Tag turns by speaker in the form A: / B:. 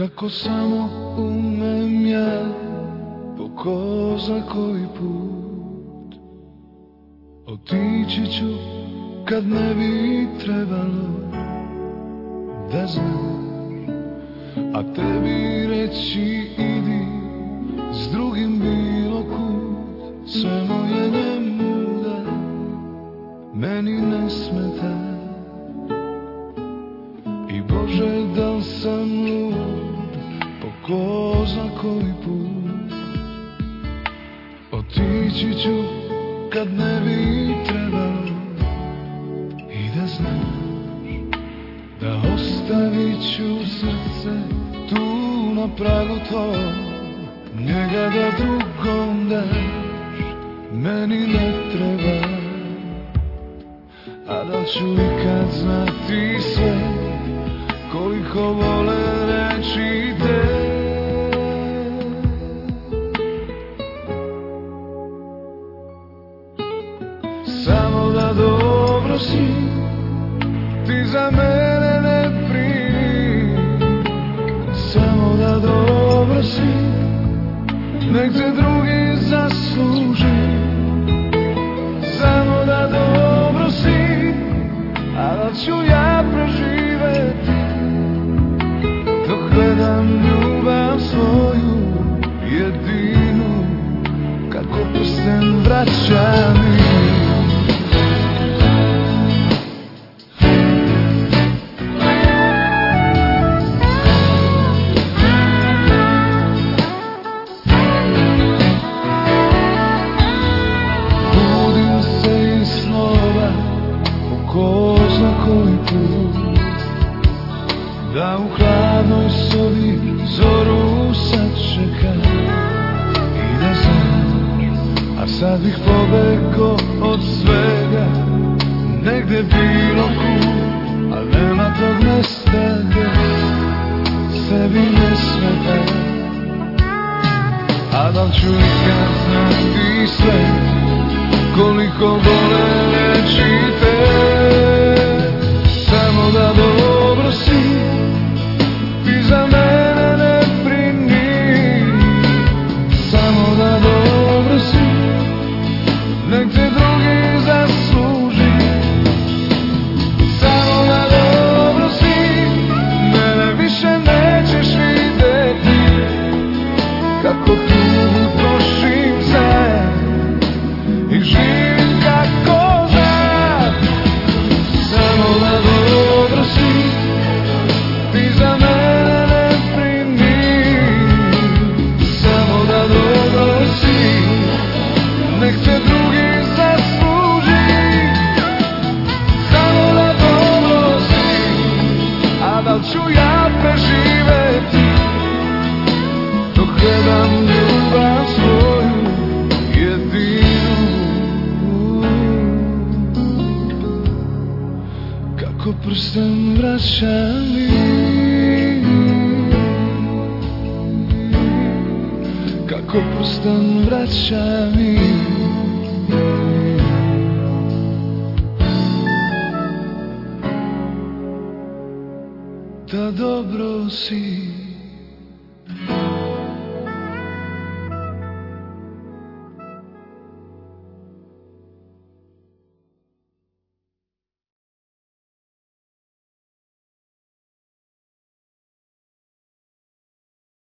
A: Kako samo umem ja po ko zna koji put otići ću kad ne bi trebalo da znaš, a tebi reći idi s drugim bilo kud, sve moje njemu da meni ne smeta. I Bože, da li sam lud po ko zna koji put otići ću kad ne bi trebalo i da znaš da ostavit ću srce tu na pragu tvoj, njega da drugom daš, meni ne treba. A da li ću ikad znati sve koliko vole reći te? Samo da dobro si, ti za mene ne brini. Samo da dobro si, nek te drugi zasluži. Samo da dobro si, a da ću ja preživeti dok gledam ljubav svoju jedinu, kako prsten vraća mi. Budim se iz snova po ko zna koji put, da u hladnoj sobi zoru sačekam i da znam, a sad bih pobegao od svega negde bilo kud, al nema tog mesta gde sebi ne smeta. A da li ću ikad znati sve koliko vole reći te? Samo da dobro si, ti za mene ne brini. Samo da dobro si, nek te drugi zasluži. Samo da dobro si, mene više nećeš videti, kako tugu trošim sad i živim kako znam. Samo da dobro si, ti za mene ne brini. Samo da dobro si, nek te drugi zasluži. Samo da dobro si, a da li ću ja preživeti dok gledam ljubav svoju jedinu, kako prsten vraća mi. Kako prsten vraća mi. Da dobro si.